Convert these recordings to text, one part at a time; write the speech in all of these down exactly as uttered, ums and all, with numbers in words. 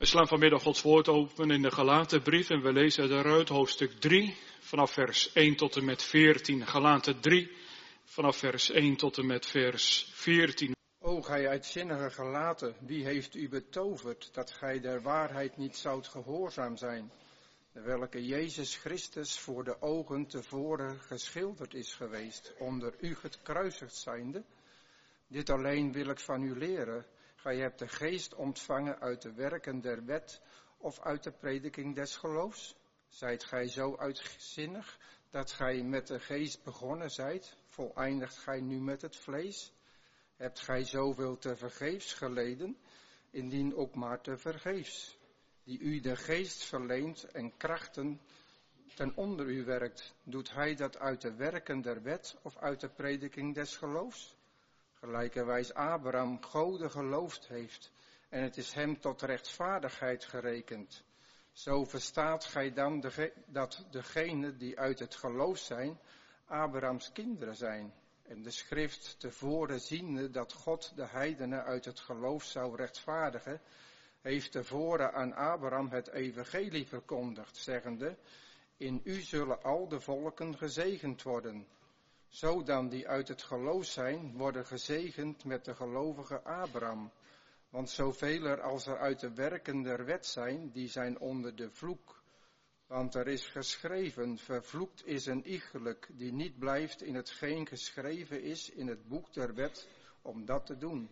slaan vanmiddag Gods woord open in de Galatenbrief en we lezen daaruit hoofdstuk drie vanaf vers één tot en met veertien. Galaten drie vanaf vers één tot en met vers veertien. O gij uitzinnige Galaten, wie heeft u betoverd dat gij der waarheid niet zoudt gehoorzaam zijn, welke Jezus Christus voor de ogen tevoren geschilderd is geweest, onder u gekruisigd zijnde? Dit alleen wil ik van u leren. Gij hebt de geest ontvangen uit de werken der wet of uit de prediking des geloofs? Zijt gij zo uitzinnig dat gij met de geest begonnen zijt, voleindigt gij nu met het vlees? Hebt gij zoveel te vergeefs geleden, indien ook maar te vergeefs, die u de geest verleent en krachten ten onder u werkt? Doet hij dat uit de werken der wet of uit de prediking des geloofs? Gelijkerwijs Abraham Gode geloofd heeft, en het is hem tot rechtvaardigheid gerekend. Zo verstaat gij dan de, dat degenen die uit het geloof zijn, Abrahams kinderen zijn. En de schrift tevoren ziende dat God de heidenen uit het geloof zou rechtvaardigen, heeft tevoren aan Abraham het evangelie verkondigd, zeggende: in u zullen al de volken gezegend worden. Zo dan die uit het geloof zijn, worden gezegend met de gelovige Abraham. Want zoveel er als er uit de werken der wet zijn, die zijn onder de vloek. Want er is geschreven, vervloekt is een iegelijk, die niet blijft in hetgeen geschreven is in het boek der wet, om dat te doen.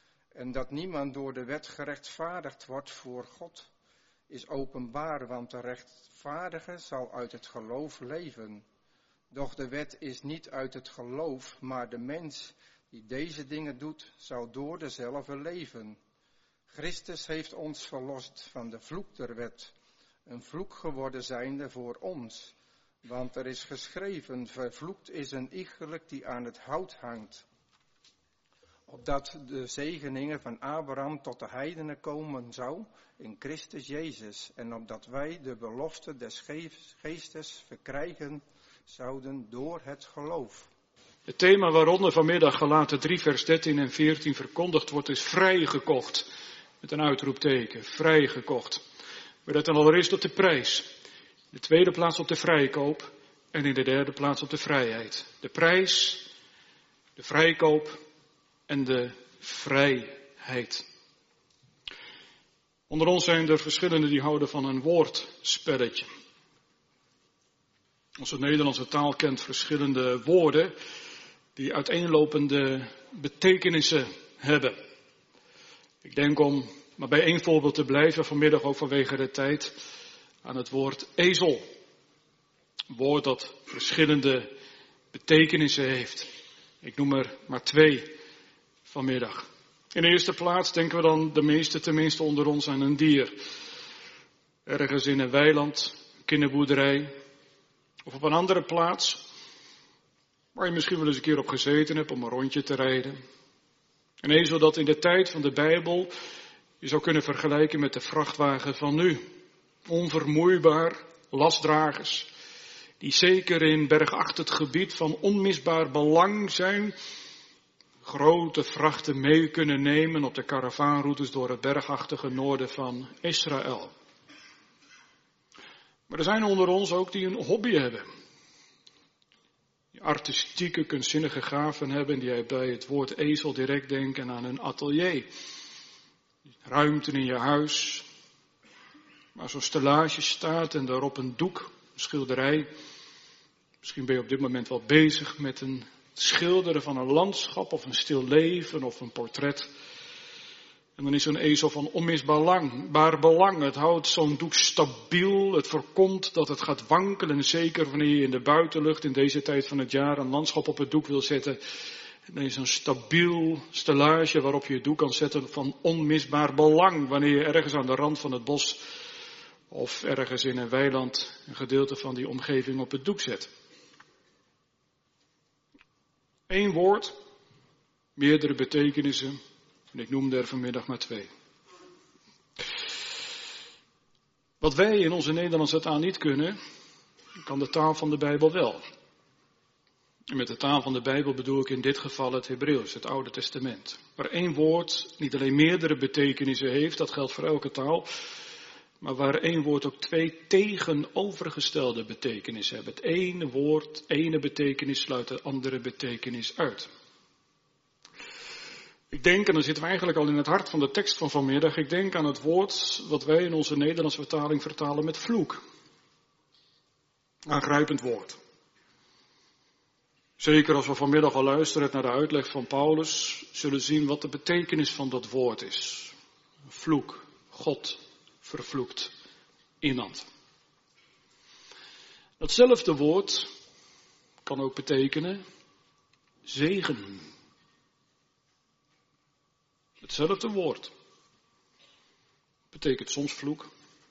En dat niemand door de wet gerechtvaardigd wordt voor God, is openbaar, want de rechtvaardige zal uit het geloof leven. Doch de wet is niet uit het geloof, maar de mens die deze dingen doet, zal door dezelfde leven. Christus heeft ons verlost van de vloek der wet, een vloek geworden zijnde voor ons. Want er is geschreven, vervloekt is een iegelijk die aan het hout hangt. Opdat de zegeningen van Abraham tot de heidenen komen zou in Christus Jezus. En opdat wij de belofte des geestes verkrijgen zouden door het geloof. Het thema waaronder vanmiddag Galaten drie vers dertien en veertien verkondigd wordt is vrijgekocht. Met een uitroepteken, vrijgekocht. We letten allereerst op de prijs. In de tweede plaats op de vrijkoop. En in de derde plaats op de vrijheid. De prijs, de vrijkoop en de vrijheid. Onder ons zijn er verschillenden die houden van een woordspelletje. Onze Nederlandse taal kent verschillende woorden die uiteenlopende betekenissen hebben. Ik denk om maar bij één voorbeeld te blijven, vanmiddag ook vanwege de tijd, aan het woord ezel. Een woord dat verschillende betekenissen heeft. Ik noem er maar twee vanmiddag. In de eerste plaats denken we dan de meeste, tenminste onder ons, aan een dier. Ergens in een weiland, een kinderboerderij. Of op een andere plaats, waar je misschien wel eens een keer op gezeten hebt om een rondje te rijden. Een ezel dat in de tijd van de Bijbel je zou kunnen vergelijken met de vrachtwagen van nu. Onvermoeibaar, lastdragers, die zeker in bergachtig gebied van onmisbaar belang zijn, grote vrachten mee kunnen nemen op de karavaanroutes door het bergachtige noorden van Israël. Maar er zijn onder ons ook die een hobby hebben. Die artistieke, kunstzinnige gaven hebben, die bij het woord ezel direct denken aan een atelier. Ruimte in je huis, waar zo'n stellage staat en daarop een doek, een schilderij. Misschien ben je op dit moment wel bezig met een schilderen van een landschap of een stil leven of een portret. En dan is zo'n ezel van onmisbaar belang. Het houdt zo'n doek stabiel. Het voorkomt dat het gaat wankelen. Zeker wanneer je in de buitenlucht in deze tijd van het jaar een landschap op het doek wil zetten. Dan is een stabiel stellage waarop je het doek kan zetten van onmisbaar belang. Wanneer je ergens aan de rand van het bos of ergens in een weiland een gedeelte van die omgeving op het doek zet. Eén woord, meerdere betekenissen. En ik noemde er vanmiddag maar twee. Wat wij in onze Nederlandse taal niet kunnen, kan de taal van de Bijbel wel. En met de taal van de Bijbel bedoel ik in dit geval het Hebreeuws, het Oude Testament. Waar één woord niet alleen meerdere betekenissen heeft, dat geldt voor elke taal, maar waar één woord ook twee tegenovergestelde betekenissen heeft. Het ene woord, ene betekenis sluit de andere betekenis uit. Ik denk, en dan zitten we eigenlijk al in het hart van de tekst van vanmiddag, ik denk aan het woord wat wij in onze Nederlandse vertaling vertalen met vloek. Aangrijpend woord. Zeker als we vanmiddag al luisteren naar de uitleg van Paulus, zullen zien wat de betekenis van dat woord is. Vloek, God vervloekt iemand. Datzelfde woord kan ook betekenen zegen. Hetzelfde woord betekent soms vloek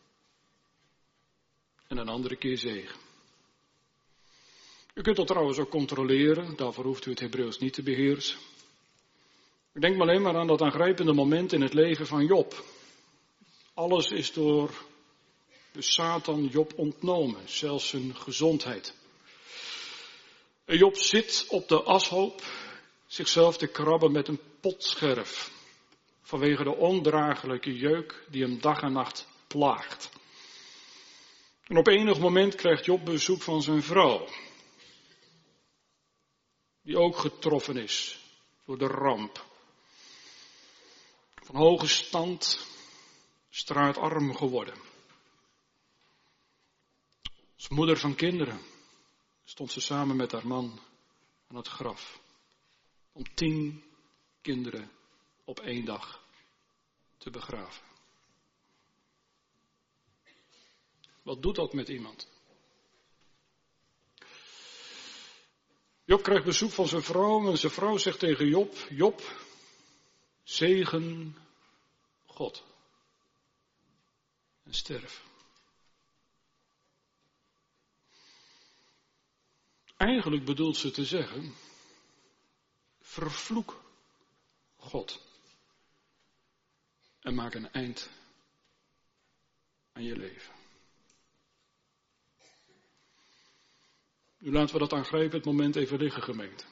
en een andere keer zegen. U kunt dat trouwens ook controleren, daarvoor hoeft u het Hebreeuws niet te beheersen. Ik denk maar alleen maar aan dat aangrijpende moment in het leven van Job. Alles is door de Satan Job ontnomen, zelfs zijn gezondheid. En Job zit op de ashoop zichzelf te krabben met een potscherf. Vanwege de ondraaglijke jeuk die hem dag en nacht plaagt. En op enig moment krijgt Job bezoek van zijn vrouw. Die ook getroffen is door de ramp. Van hoge stand, straatarm geworden. Als moeder van kinderen stond ze samen met haar man aan het graf. Om tien kinderen op één dag te begraven. Wat doet dat met iemand? Job krijgt bezoek van zijn vrouw en zijn vrouw zegt tegen Job, Job, zegen God en sterf. Eigenlijk bedoelt ze te zeggen, vervloek God en maak een eind aan je leven. Nu laten we dat aangrijpend moment even liggen, gemeente.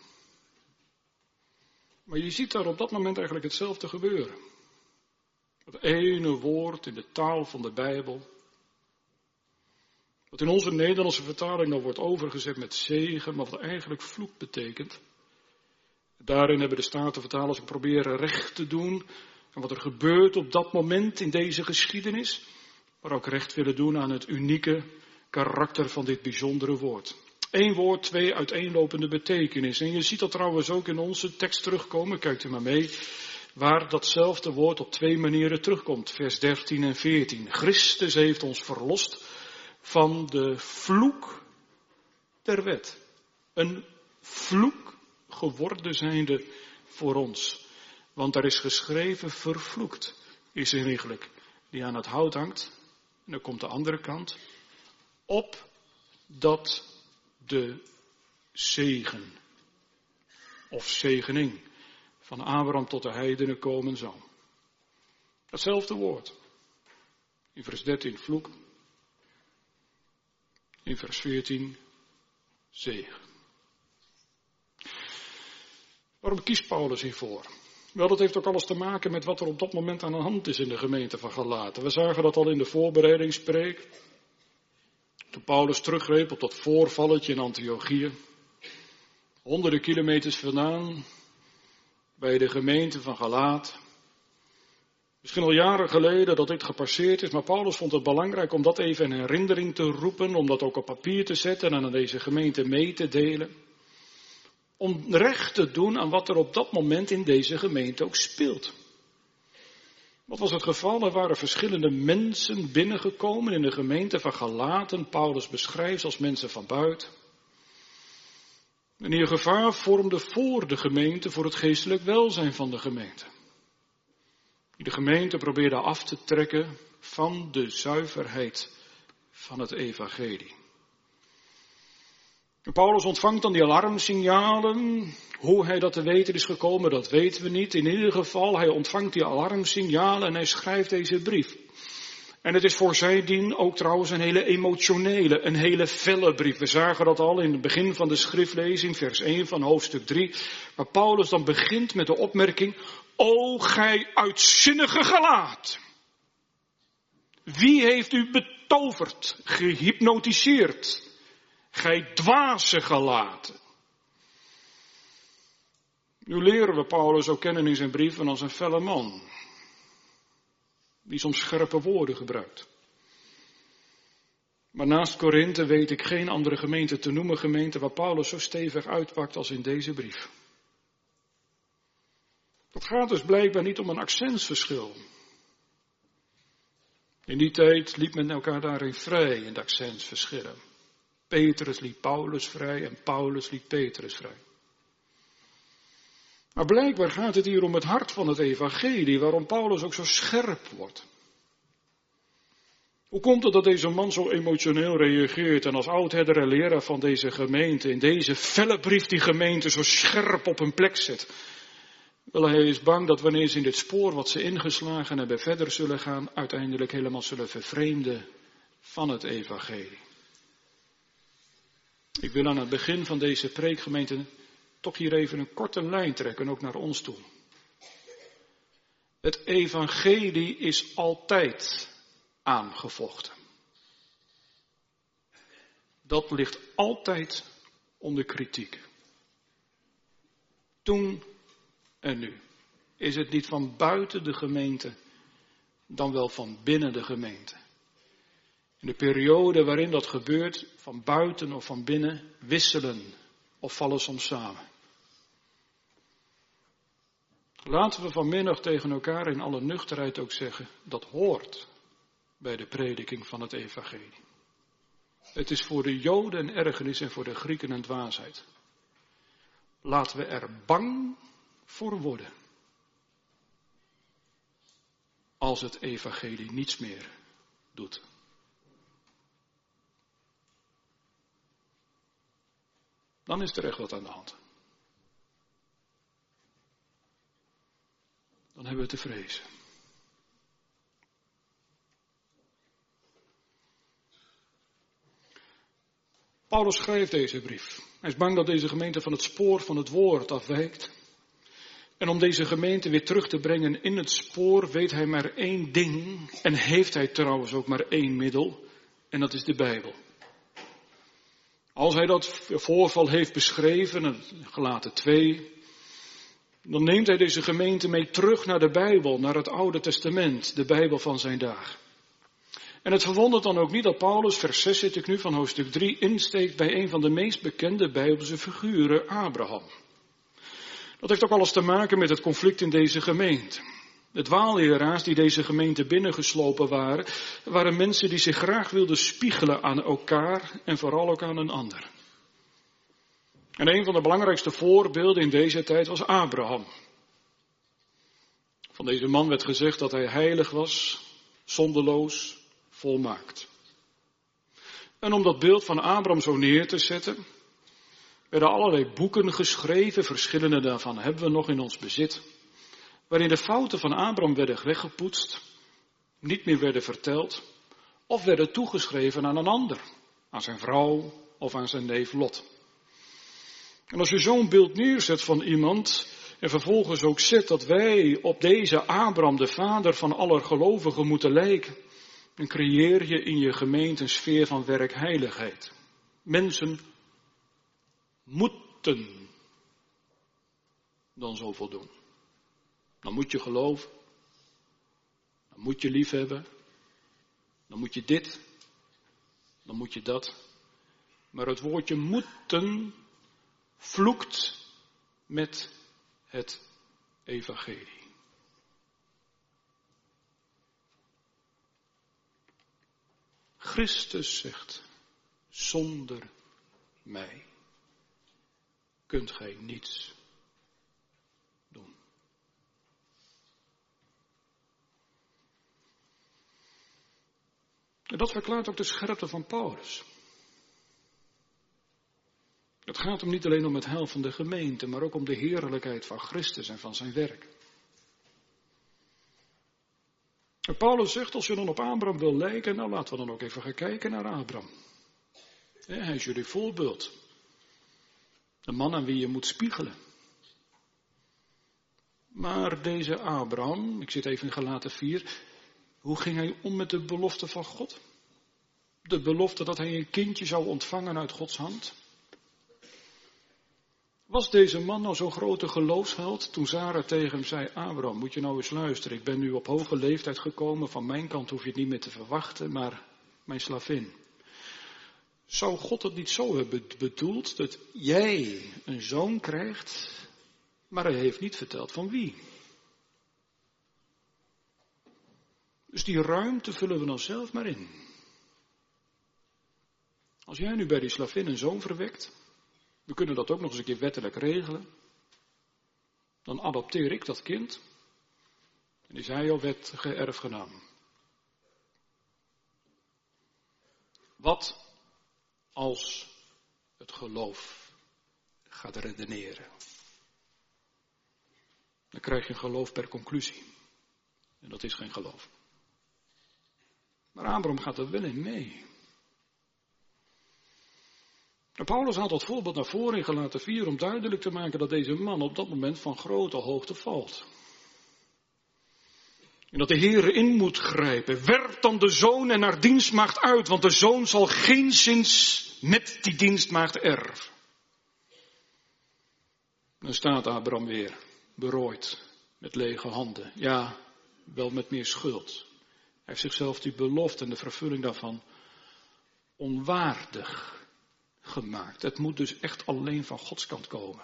Maar je ziet daar op dat moment eigenlijk hetzelfde gebeuren. Dat ene woord in de taal van de Bijbel, wat in onze Nederlandse vertaling dan wordt overgezet met zegen, maar wat eigenlijk vloek betekent. Daarin hebben de Statenvertalers proberen recht te doen aan wat er gebeurt op dat moment in deze geschiedenis, maar ook recht willen doen aan het unieke karakter van dit bijzondere woord. Eén woord, twee uiteenlopende betekenissen. En je ziet dat trouwens ook in onze tekst terugkomen, kijkt u maar mee, waar datzelfde woord op twee manieren terugkomt. Vers dertien en veertien. Christus heeft ons verlost van de vloek der wet. Een vloek geworden zijnde voor ons. Want daar is geschreven, vervloekt is er eigenlijk die aan het hout hangt. En dan komt de andere kant. Op dat de zegen of zegening van Abraham tot de heidenen komen zal. Hetzelfde woord. In vers dertien vloek. In vers veertien zegen. Waarom kiest Paulus hiervoor? Wel, dat heeft ook alles te maken met wat er op dat moment aan de hand is in de gemeente van Galaten. We zagen dat al in de voorbereidingspreek. Toen Paulus teruggreep op dat voorvalletje in Antiochië. Honderden kilometers vandaan. Bij de gemeente van Galaat. Misschien al jaren geleden dat dit gepasseerd is. Maar Paulus vond het belangrijk om dat even in herinnering te roepen. Om dat ook op papier te zetten en aan deze gemeente mee te delen. Om recht te doen aan wat er op dat moment in deze gemeente ook speelt. Wat was het geval? Er waren verschillende mensen binnengekomen in de gemeente van Galaten. Paulus beschrijft als mensen van buiten. En die gevaar vormde voor de gemeente, voor het geestelijk welzijn van de gemeente. Die de gemeente probeerde af te trekken van de zuiverheid van het evangelie. En Paulus ontvangt dan die alarmsignalen. Hoe hij dat te weten is gekomen, dat weten we niet. In ieder geval, hij ontvangt die alarmsignalen en hij schrijft deze brief. En het is voor zij dien ook trouwens een hele emotionele, een hele felle brief. We zagen dat al in het begin van de schriftlezing, vers één van hoofdstuk drie, waar Paulus dan begint met de opmerking: O gij uitzinnige gelaat! Wie heeft u betoverd, gehypnotiseerd? Gij dwaze gelaten. Nu leren we Paulus ook kennen in zijn brieven als een felle man, die soms scherpe woorden gebruikt. Maar naast Korinthe weet ik geen andere gemeente te noemen, gemeente waar Paulus zo stevig uitpakt als in deze brief. Het gaat dus blijkbaar niet om een accentsverschil. In die tijd liep men elkaar daarin vrij in de accentsverschillen. Petrus liet Paulus vrij en Paulus liet Petrus vrij. Maar blijkbaar gaat het hier om het hart van het evangelie, waarom Paulus ook zo scherp wordt. Hoe komt het dat deze man zo emotioneel reageert en als oudherder en leraar van deze gemeente in deze felle brief die gemeente zo scherp op hun plek zet? Wel, hij is bang dat wanneer ze in dit spoor wat ze ingeslagen hebben verder zullen gaan, uiteindelijk helemaal zullen vervreemden van het evangelie. Ik wil aan het begin van deze preekgemeente toch hier even een korte lijn trekken, ook naar ons toe. Het evangelie is altijd aangevochten. Dat ligt altijd onder kritiek. Toen en nu. Is het niet van buiten de gemeente, dan wel van binnen de gemeente. In de periode waarin dat gebeurt, van buiten of van binnen, wisselen of vallen soms samen. Laten we vanmiddag tegen elkaar in alle nuchterheid ook zeggen, dat hoort bij de prediking van het evangelie. Het is voor de Joden een ergernis en voor de Grieken een dwaasheid. Laten we er bang voor worden als het evangelie niets meer doet. Dan is er echt wat aan de hand. Dan hebben we te vrezen. Paulus schrijft deze brief. Hij is bang dat deze gemeente van het spoor van het woord afwijkt. En om deze gemeente weer terug te brengen in het spoor weet hij maar één ding. En heeft hij trouwens ook maar één middel. En dat is de Bijbel. Als hij dat voorval heeft beschreven, in Galaten twee, dan neemt hij deze gemeente mee terug naar de Bijbel, naar het Oude Testament, de Bijbel van zijn dagen. En het verwondert dan ook niet dat Paulus, vers zes zit ik nu van hoofdstuk drie, insteekt bij een van de meest bekende Bijbelse figuren, Abraham. Dat heeft ook alles te maken met het conflict in deze gemeente. De dwaalleraars die deze gemeente binnengeslopen waren, waren mensen die zich graag wilden spiegelen aan elkaar en vooral ook aan een ander. En een van de belangrijkste voorbeelden in deze tijd was Abraham. Van deze man werd gezegd dat hij heilig was, zonderloos, volmaakt. En om dat beeld van Abraham zo neer te zetten, werden allerlei boeken geschreven, verschillende daarvan hebben we nog in ons bezit, waarin de fouten van Abraham werden weggepoetst, niet meer werden verteld, of werden toegeschreven aan een ander, aan zijn vrouw of aan zijn neef Lot. En als je zo'n beeld neerzet van iemand en vervolgens ook zet dat wij op deze Abraham, de vader van aller gelovigen, moeten lijken, dan creëer je in je gemeente een sfeer van werkheiligheid. Mensen moeten dan zoveel doen. Dan moet je geloven, dan moet je liefhebben, dan moet je dit, dan moet je dat. Maar het woordje moeten vloekt met het evangelie. Christus zegt, zonder mij kunt gij niets doen. En dat verklaart ook de scherpte van Paulus. Het gaat hem niet alleen om het heil van de gemeente, maar ook om de heerlijkheid van Christus en van zijn werk. En Paulus zegt, als je dan op Abraham wil lijken, nou laten we dan ook even gaan kijken naar Abraham. Hij is jullie voorbeeld. Een man aan wie je moet spiegelen. Maar deze Abraham, ik zit even in Galaten vier, hoe ging hij om met de belofte van God? De belofte dat hij een kindje zou ontvangen uit Gods hand. Was deze man nou zo'n grote geloofsheld toen Sarah tegen hem zei, Abraham, moet je nou eens luisteren, ik ben nu op hoge leeftijd gekomen, van mijn kant hoef je het niet meer te verwachten, maar mijn slavin. Zou God het niet zo hebben bedoeld dat jij een zoon krijgt, maar hij heeft niet verteld van wie? Dus die ruimte vullen we dan zelf maar in. Als jij nu bij die slavin een zoon verwekt, we kunnen dat ook nog eens een keer wettelijk regelen, dan adopteer ik dat kind en is hij jouw wettige erfgenaam. Wat als het geloof gaat redeneren? Dan krijg je een geloof per conclusie. En dat is geen geloof. Maar Abraham gaat er wel in mee. En Paulus haalt dat voorbeeld naar voren in Galaten vier om duidelijk te maken dat deze man op dat moment van grote hoogte valt. En dat de Heer in moet grijpen. Werp dan de zoon en haar dienstmaagd uit, want de zoon zal geenszins met die dienstmaagd erven. Dan staat Abraham weer, berooid, met lege handen. Ja, wel met meer schuld. Hij heeft zichzelf die belofte en de vervulling daarvan onwaardig gemaakt. Het moet dus echt alleen van Gods kant komen.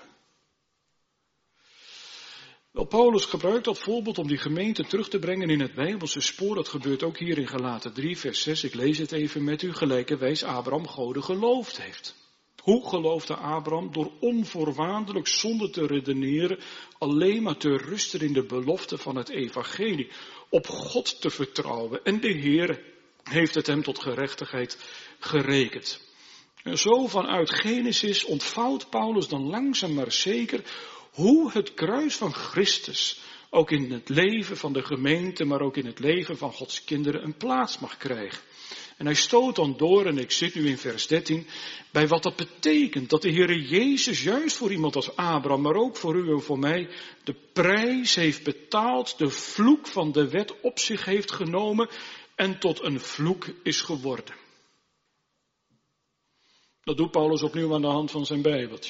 Wel, Paulus gebruikt dat voorbeeld om die gemeente terug te brengen in het Bijbelse spoor. Dat gebeurt ook hier in Galaten drie, vers zes. Ik lees het even met u. Gelijkerwijs Abraham Gode geloofd heeft. Hoe geloofde Abraham? Door onvoorwaardelijk zonder te redeneren, alleen maar te rusten in de belofte van het evangelie. Op God te vertrouwen. En de Heer heeft het hem tot gerechtigheid gerekend. En zo vanuit Genesis ontvouwt Paulus dan langzaam maar zeker hoe het kruis van Christus ook in het leven van de gemeente, maar ook in het leven van Gods kinderen een plaats mag krijgen. En hij stoot dan door, en ik zit nu in vers dertien, bij wat dat betekent. Dat de Heere Jezus juist voor iemand als Abraham, maar ook voor u en voor mij, de prijs heeft betaald, de vloek van de wet op zich heeft genomen en tot een vloek is geworden. Dat doet Paulus opnieuw aan de hand van zijn Bijbeltje.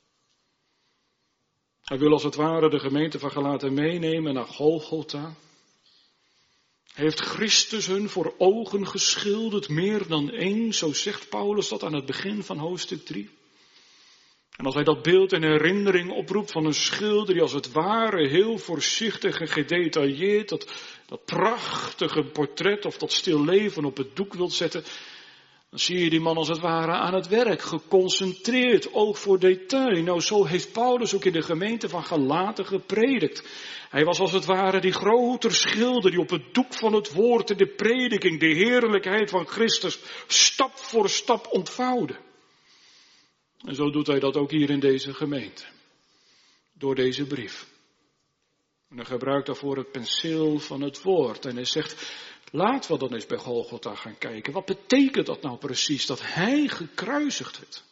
Hij wil als het ware de gemeente van Galaten meenemen naar Golgotha. Hij heeft Christus hun voor ogen geschilderd, meer dan één, zo zegt Paulus dat aan het begin van hoofdstuk drie. En als hij dat beeld in herinnering oproept van een schilder die als het ware heel voorzichtig en gedetailleerd dat, dat prachtige portret of dat stil leven op het doek wilt zetten, dan zie je die man als het ware aan het werk, geconcentreerd, oog voor detail. Nou, zo heeft Paulus ook in de gemeente van Galaten gepredikt. Hij was als het ware die grote schilder die op het doek van het woord en de prediking de heerlijkheid van Christus stap voor stap ontvouwde. En zo doet hij dat ook hier in deze gemeente. Door deze brief. En hij gebruikt daarvoor het penseel van het woord. En hij zegt, laten we dan eens bij Golgotha gaan kijken. Wat betekent dat nou precies, dat hij gekruisigd werd?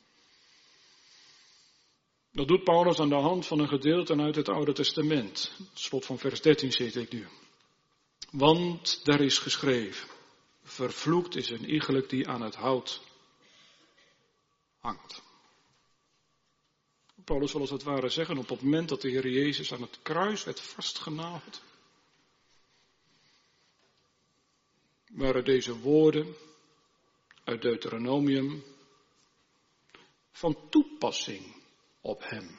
Dat doet Paulus aan de hand van een gedeelte uit het Oude Testament. Het slot van vers dertien zit ik nu. Want daar is geschreven, vervloekt is een iegelijk die aan het hout hangt. Paulus wil als het ware zeggen, op het moment dat de Heer Jezus aan het kruis werd vastgenageld, waren deze woorden uit Deuteronomium van toepassing op hem.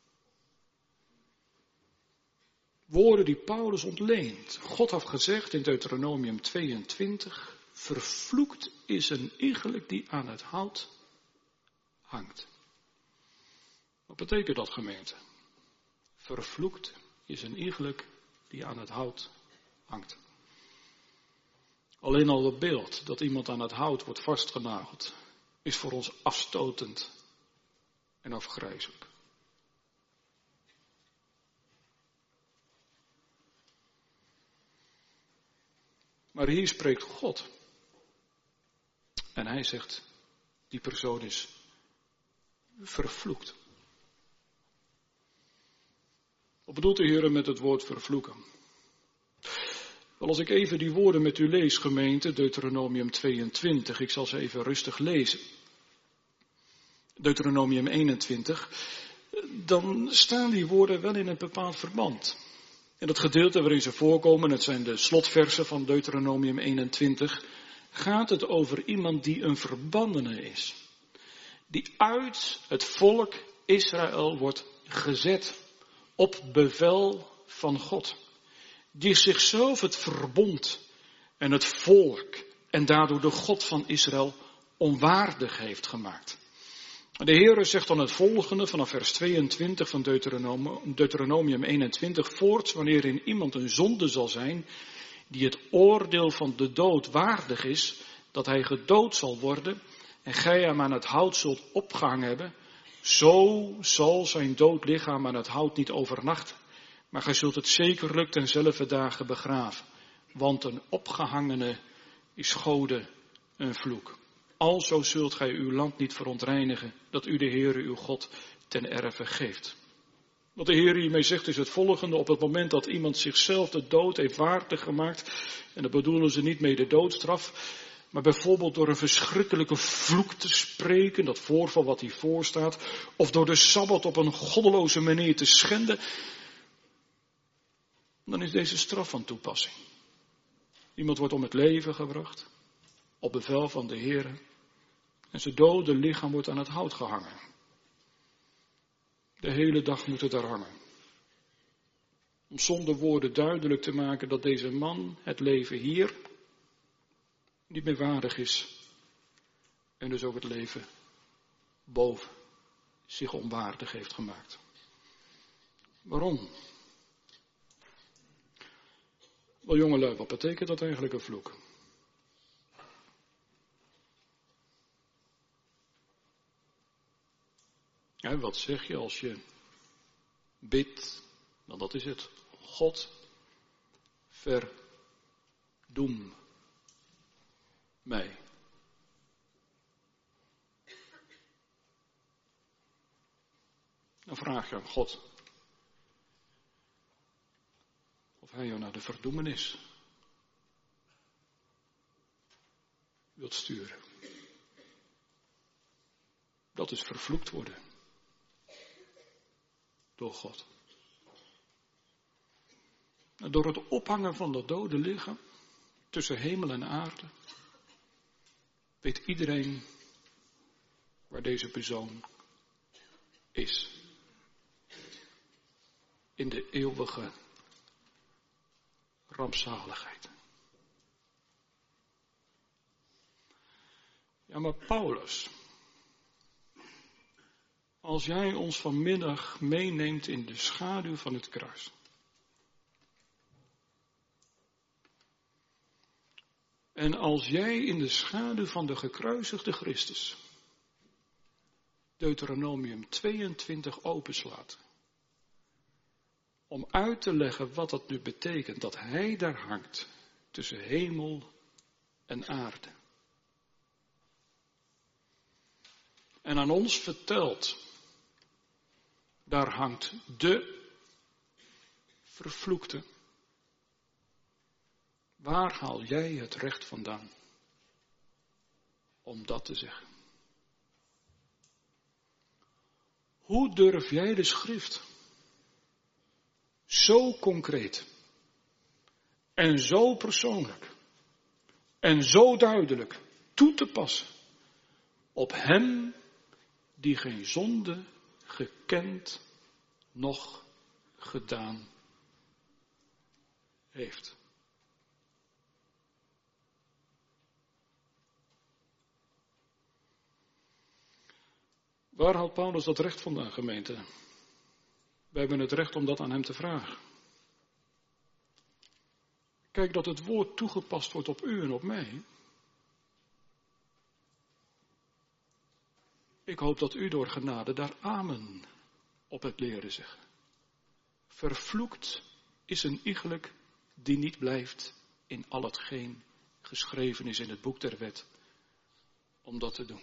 Woorden die Paulus ontleent. God had gezegd in Deuteronomium tweeëntwintig, vervloekt is een iegelijk die aan het hout hangt. Wat betekent dat, gemeente? Vervloekt is een iegelijk die aan het hout hangt. Alleen al het beeld dat iemand aan het hout wordt vastgenageld, is voor ons afstotend en afgrijzelijk. Maar hier spreekt God. En hij zegt, die persoon is vervloekt. Wat bedoelt de Heer met het woord vervloeken? Wel, als ik even die woorden met u lees, gemeente, Deuteronomium tweeëntwintig, ik zal ze even rustig lezen. Deuteronomium eenentwintig, dan staan die woorden wel in een bepaald verband. En het gedeelte waarin ze voorkomen, het zijn de slotversen van Deuteronomium eenentwintig, gaat het over iemand die een verbannene is. Die uit het volk Israël wordt gezet op bevel van God. Die zichzelf het verbond en het volk en daardoor de God van Israël onwaardig heeft gemaakt. De Heere zegt dan het volgende vanaf vers tweeëntwintig van Deuteronomium, Deuteronomium eenentwintig voorts, wanneer in iemand een zonde zal zijn die het oordeel van de dood waardig is, dat hij gedood zal worden en gij hem aan het hout zult opgehangen hebben, zo zal zijn dood lichaam aan het hout niet overnachten, maar gij zult het zekerlijk tenzelfde dagen begraven, want een opgehangene is Gode een vloek. Alzo zult gij uw land niet verontreinigen, dat u de Heere uw God ten erve geeft. Wat de Heer hiermee zegt is het volgende: op het moment dat iemand zichzelf de dood heeft waardig gemaakt, en dat bedoelen ze niet mee de doodstraf, maar bijvoorbeeld door een verschrikkelijke vloek te spreken, dat voorval wat hiervoor staat, of door de Sabbat op een goddeloze manier te schenden, dan is deze straf van toepassing. Iemand wordt om het leven gebracht, op bevel van de Heer, en zijn dode lichaam wordt aan het hout gehangen. De hele dag moet het daar hangen. Om zonder woorden duidelijk te maken dat deze man het leven hier niet meer waardig is. En dus ook het leven boven zich onwaardig heeft gemaakt. Waarom? Wel jongelui, wat betekent dat eigenlijk een vloek? Ja, wat zeg je als je bidt? Nou, dat is het. God, verdoem mij. Dan vraag je aan God of hij jou naar de verdoemenis wilt sturen. Dat is vervloekt worden door God. En door het ophangen van dat dode lichaam tussen hemel en aarde weet iedereen waar deze persoon is. In de eeuwige rampzaligheid. Ja, maar Paulus, als jij ons vanmiddag meeneemt in de schaduw van het kruis. En als jij in de schaduw van de gekruisigde Christus Deuteronomium tweeëntwintig openslaat. Om uit te leggen wat dat nu betekent, dat hij daar hangt tussen hemel en aarde. En aan ons vertelt, daar hangt de vervloekte. Waar haal jij het recht vandaan om dat te zeggen? Hoe durf jij de schrift zo concreet en zo persoonlijk en zo duidelijk toe te passen op hem die geen zonde gekend noch gedaan heeft? Waar haalt Paulus dat recht vandaan, gemeente? We hebben het recht om dat aan hem te vragen. Kijk, dat het woord toegepast wordt op u en op mij. Ik hoop dat u door genade daar amen op het leren zeggen. Vervloekt is een iegelijk die niet blijft in al hetgeen geschreven is in het boek der wet om dat te doen.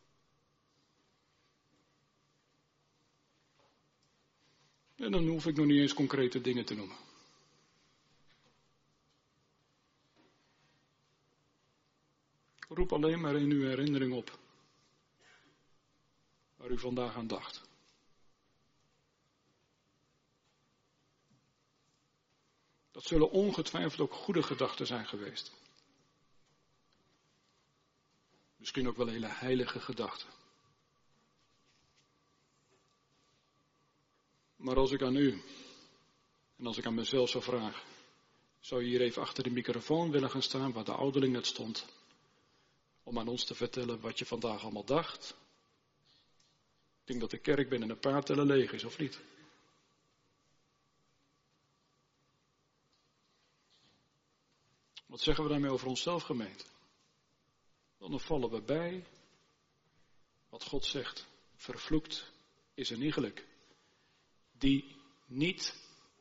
En dan hoef ik nog niet eens concrete dingen te noemen. Roep alleen maar in uw herinnering op waar u vandaag aan dacht. Dat zullen ongetwijfeld ook goede gedachten zijn geweest. Misschien ook wel hele heilige gedachten. Maar als ik aan u en als ik aan mezelf zou vragen, zou je hier even achter de microfoon willen gaan staan waar de ouderling net stond, om aan ons te vertellen wat je vandaag allemaal dacht? Ik denk dat de kerk binnen een paar tellen leeg is, of niet? Wat zeggen we daarmee over onszelf, gemeente? Dan vallen we bij wat God zegt. Vervloekt is een iegelijk die niet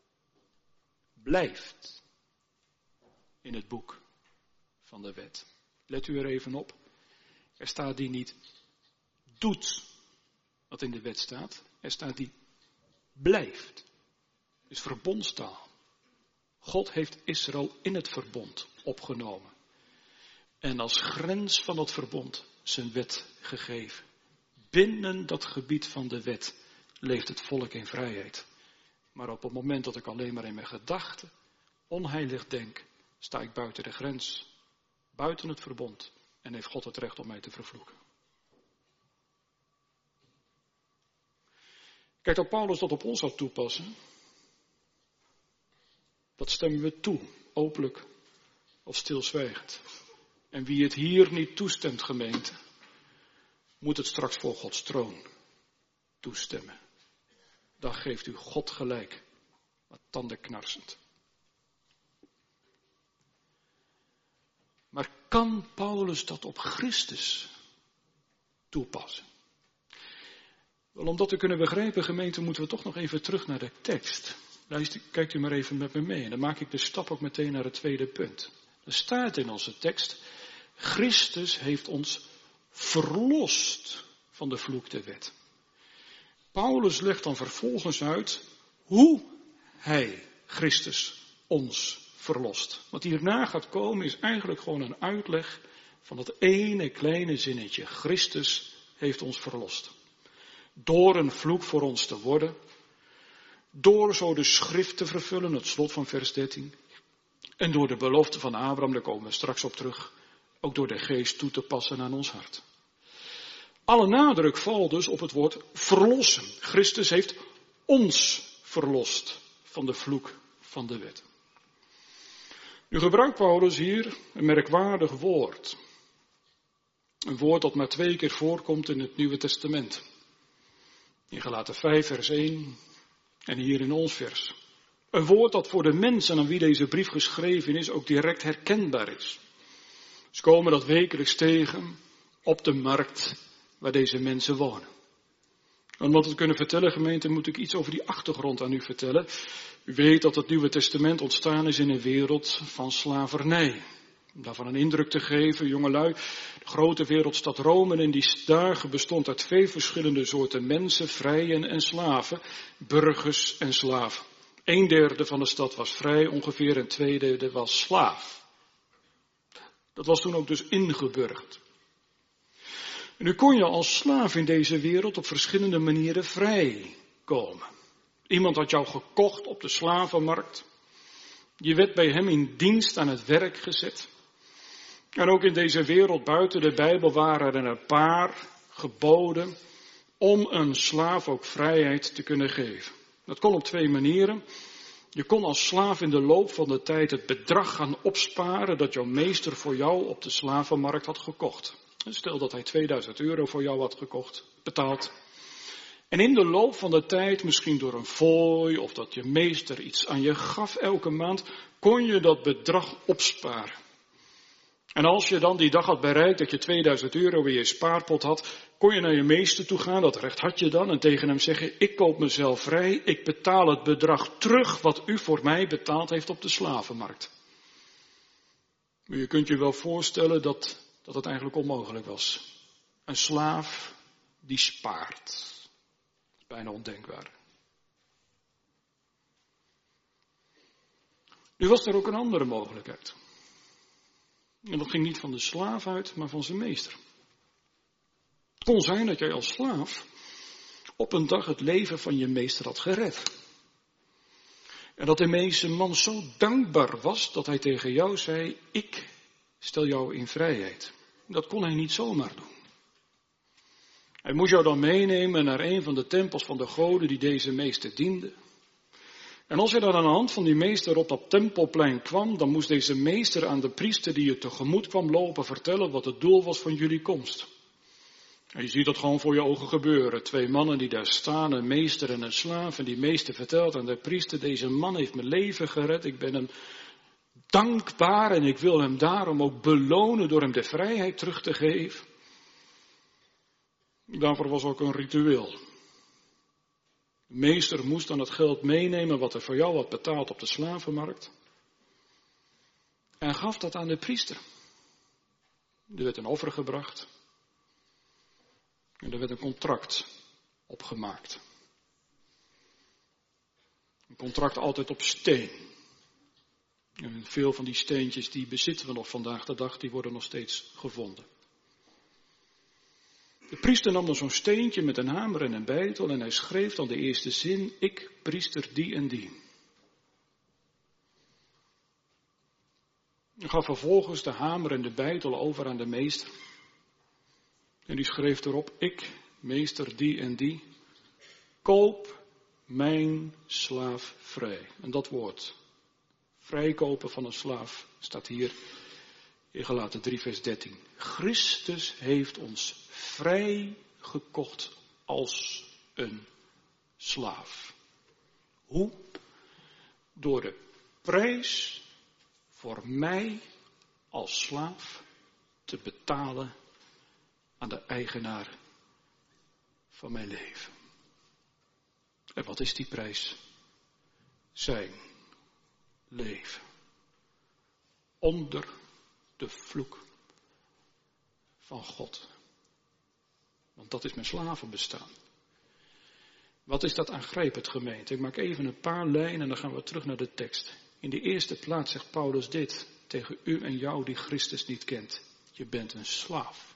blijft in het boek van de wet. Let u er even op. Er staat die niet doet wat in de wet staat. Er staat die blijft. Dus verbondstaal. God heeft Israël in het verbond opgenomen. En als grens van dat verbond zijn wet gegeven. Binnen dat gebied van de wet leeft het volk in vrijheid. Maar op het moment dat ik alleen maar in mijn gedachten onheilig denk, sta ik buiten de grens. Buiten het verbond. En heeft God het recht om mij te vervloeken. Kijk, dat Paulus dat op ons zou toepassen, dat stemmen we toe, openlijk of stilzwijgend. En wie het hier niet toestemt, gemeente, moet het straks voor Gods troon toestemmen. Dan geeft u God gelijk, wat tandenknarsend. Maar kan Paulus dat op Christus toepassen? Wel, om dat te kunnen begrijpen, gemeente, moeten we toch nog even terug naar de tekst. Luister, kijkt u maar even met me mee en dan maak ik de stap ook meteen naar het tweede punt. Er staat in onze tekst, Christus heeft ons verlost van de vloek der wet. Paulus legt dan vervolgens uit hoe hij, Christus, ons verlost. Wat hierna gaat komen is eigenlijk gewoon een uitleg van dat ene kleine zinnetje. Christus heeft ons verlost. Door een vloek voor ons te worden. Door zo de schrift te vervullen, het slot van vers dertien. En door de belofte van Abraham, daar komen we straks op terug. Ook door de geest toe te passen aan ons hart. Alle nadruk valt dus op het woord verlossen. Christus heeft ons verlost van de vloek van de wet. Nu gebruikt Paulus hier een merkwaardig woord. Een woord dat maar twee keer voorkomt in het Nieuwe Testament. In Galaten vijf vers één en hier in ons vers. Een woord dat voor de mensen aan wie deze brief geschreven is ook direct herkenbaar is. Ze komen dat wekelijks tegen op de markt waar deze mensen wonen. Om dat te kunnen vertellen, gemeente, moet ik iets over die achtergrond aan u vertellen. U weet dat het Nieuwe Testament ontstaan is in een wereld van slavernij. Om daarvan een indruk te geven, jongelui, de grote wereldstad Rome in die dagen bestond uit twee verschillende soorten mensen, vrijen en slaven, burgers en slaven. Een derde van de stad was vrij ongeveer en twee derde was slaaf. Dat was toen ook dus ingeburgerd. En nu kon je als slaaf in deze wereld op verschillende manieren vrij komen. Iemand had jou gekocht op de slavenmarkt. Je werd bij hem in dienst aan het werk gezet. En ook in deze wereld buiten de Bijbel waren er een paar geboden om een slaaf ook vrijheid te kunnen geven. Dat kon op twee manieren. Je kon als slaaf in de loop van de tijd het bedrag gaan opsparen dat jouw meester voor jou op de slavenmarkt had gekocht. Stel dat hij tweeduizend euro voor jou had gekocht, betaald. En in de loop van de tijd, misschien door een fooi of dat je meester iets aan je gaf elke maand, kon je dat bedrag opsparen. En als je dan die dag had bereikt dat je tweeduizend euro in je spaarpot had, kon je naar je meester toe gaan, dat recht had je dan, en tegen hem zeggen, ik koop mezelf vrij, ik betaal het bedrag terug wat u voor mij betaald heeft op de slavenmarkt. Maar je kunt je wel voorstellen dat, dat het eigenlijk onmogelijk was. Een slaaf die spaart. Dat is bijna ondenkbaar. Nu was er ook een andere mogelijkheid. En dat ging niet van de slaaf uit, maar van zijn meester. Het kon zijn dat jij als slaaf op een dag het leven van je meester had gered. En dat de meeste man zo dankbaar was dat hij tegen jou zei, ik stel jou in vrijheid. Dat kon hij niet zomaar doen. Hij moest jou dan meenemen naar een van de tempels van de goden die deze meester diende. En als hij dan aan de hand van die meester op dat tempelplein kwam, dan moest deze meester aan de priester die je tegemoet kwam lopen vertellen wat het doel was van jullie komst. En je ziet dat gewoon voor je ogen gebeuren. Twee mannen die daar staan, een meester en een slaaf. En die meester vertelt aan de priester, deze man heeft mijn leven gered. Ik ben hem dankbaar en ik wil hem daarom ook belonen door hem de vrijheid terug te geven. Daarvoor was ook een ritueel. De meester moest dan het geld meenemen wat er voor jou had betaald op de slavenmarkt. En gaf dat aan de priester. Er werd een offer gebracht. En er werd een contract opgemaakt. Een contract altijd op steen. En veel van die steentjes die bezitten we nog vandaag de dag, die worden nog steeds gevonden. De priester nam dan zo'n steentje met een hamer en een beitel en hij schreef dan de eerste zin, ik, priester, die en die. Hij gaf vervolgens de hamer en de beitel over aan de meester. En die schreef erop, ik, meester, die en die, koop mijn slaaf vrij. En dat woord, vrijkopen van een slaaf, staat hier in Galaten drie vers dertien. Christus heeft ons vrij gekocht als een slaaf. Hoe? Door de prijs voor mij als slaaf te betalen aan de eigenaar van mijn leven. En wat is die prijs? Zijn leven. Onder de vloek van God. Want dat is mijn slavenbestaan. Wat is dat aangrijpend, gemeente? Ik maak even een paar lijnen en dan gaan we terug naar de tekst. In de eerste plaats zegt Paulus dit tegen u en jou die Christus niet kent. Je bent een slaaf.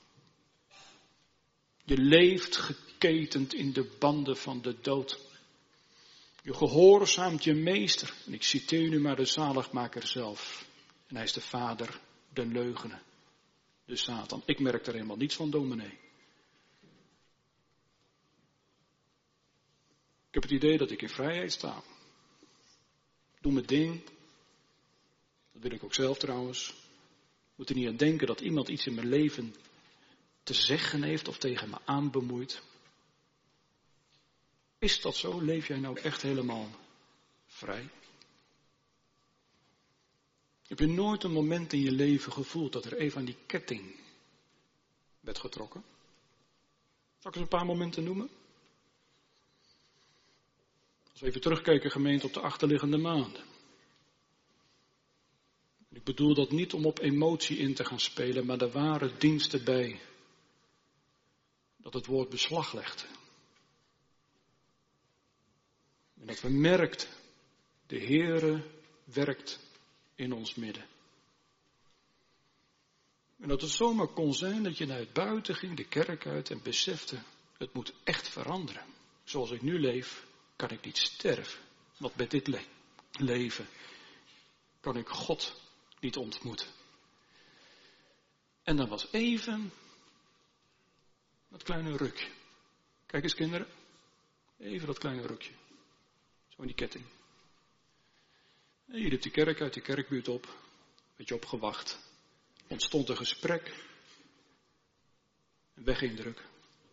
Je leeft geketend in de banden van de dood. Je gehoorzaamt je meester. En ik citeer nu maar de zaligmaker zelf. En hij is de vader, de leugenen, de Satan. Ik merk er helemaal niets van, dominee. Ik heb het idee dat ik in vrijheid sta. Doe mijn ding. Dat wil ik ook zelf trouwens. Moet er niet aan denken dat iemand iets in mijn leven te zeggen heeft of tegen me aanbemoeit. Is dat zo? Leef jij nou echt helemaal vrij? Heb je nooit een moment in je leven gevoeld dat er even aan die ketting werd getrokken? Zal ik eens een paar momenten noemen? Als we even terugkijken, gemeente, op de achterliggende maanden. Ik bedoel dat niet om op emotie in te gaan spelen, maar er waren diensten bij dat het woord beslag legde. En dat we merkten, de Heere werkt in ons midden. En dat het zomaar kon zijn dat je naar het buiten ging, de kerk uit en besefte, het moet echt veranderen. Zoals ik nu leef, kan ik niet sterven. Want met dit le- leven kan ik God niet ontmoeten. En dan was even dat kleine rukje. Kijk eens kinderen, even dat kleine rukje. Zo in die ketting. En je liep die kerk uit, die kerkbuurt op. Werd je opgewacht. Ontstond een gesprek. En wegging druk.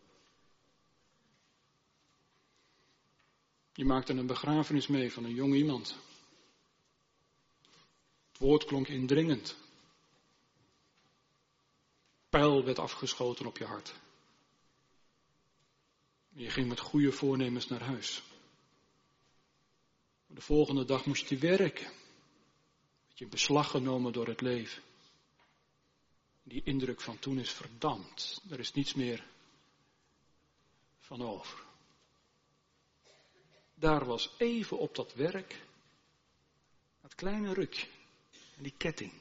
Je maakte een begrafenis mee van een jong iemand. Het woord klonk indringend. Pijl werd afgeschoten op je hart. Je ging met goede voornemens naar huis. De volgende dag moest je werken. Werd je in beslag genomen door het leven. Die indruk van toen is verdampt. Er is niets meer van over. Daar was even op dat werk dat kleine rukje. En die ketting.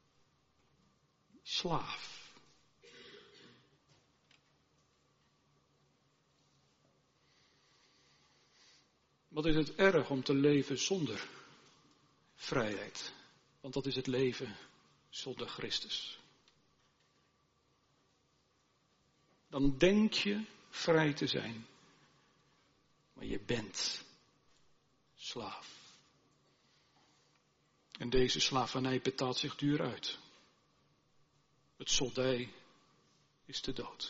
Slaaf. Wat is het erg om te leven zonder vrijheid? Want dat is het leven zonder Christus. Dan denk je vrij te zijn, maar je bent slaaf. En deze slavernij betaalt zich duur uit. Het soldij is de dood.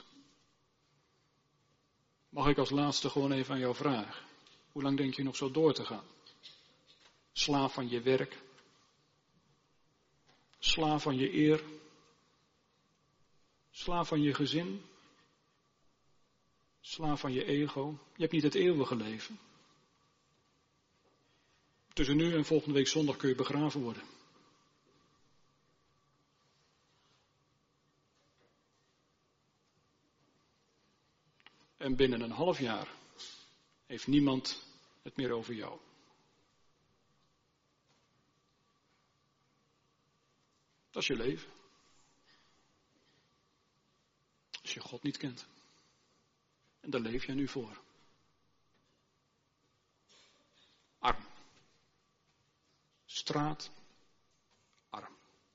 Mag ik als laatste gewoon even aan jou vragen? Hoe lang denk je nog zo door te gaan? Slaaf van je werk. Slaaf van je eer. Slaaf van je gezin. Slaaf van je ego. Je hebt niet het eeuwige leven. Tussen nu en volgende week zondag kun je begraven worden. En binnen een half jaar heeft niemand het meer over jou. Dat is je leven. Als je God niet kent. En daar leef je nu voor. Arm. Straat. Arm.